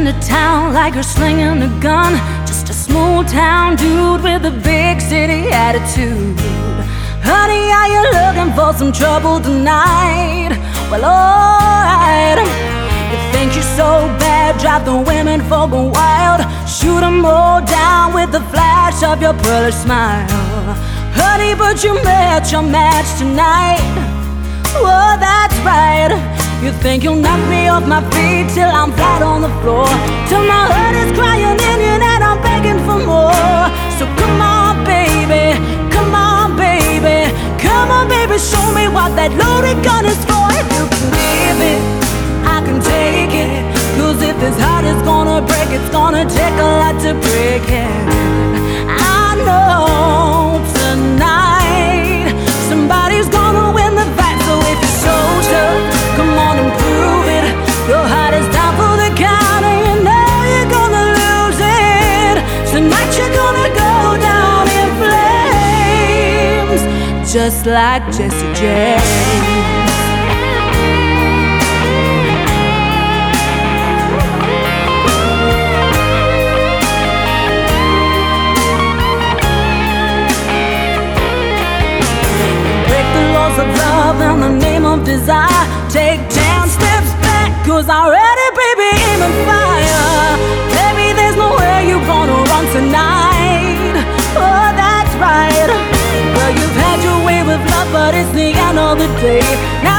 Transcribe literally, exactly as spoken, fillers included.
into town like you're slinging a gun. Just a small town dude with a big city attitude. Honey, are you looking for some trouble tonight? Well, alright. You think you're so bad, drive the women folk wild. Shoot 'em all down with the flash of your pearly smile. Honey, but you met your match tonight. Oh, that's right. You think you'll knock me off my feet till I'm flat on the floor, till my heart is crying in you and I'm begging for more. So come on, baby, come on, baby, come on, baby, show me what that loaded gun is for. If you can give it, I can take it. Cause if this heart is gonna break, it's gonna take a lot to break it. I know tonight somebody's gonna win the fight. So if you're so tough, come on and prove it. Your heart is down for the count and you know you're gonna lose it. Tonight you're gonna go down in flames, just like Jesse James. Of love in the name of desire. Take ten steps back, cause already, baby, aiming fire. Baby, there's nowhere you gonna run tonight. Oh, that's right. Well, you've had your way with love, but it's the end of the day. Now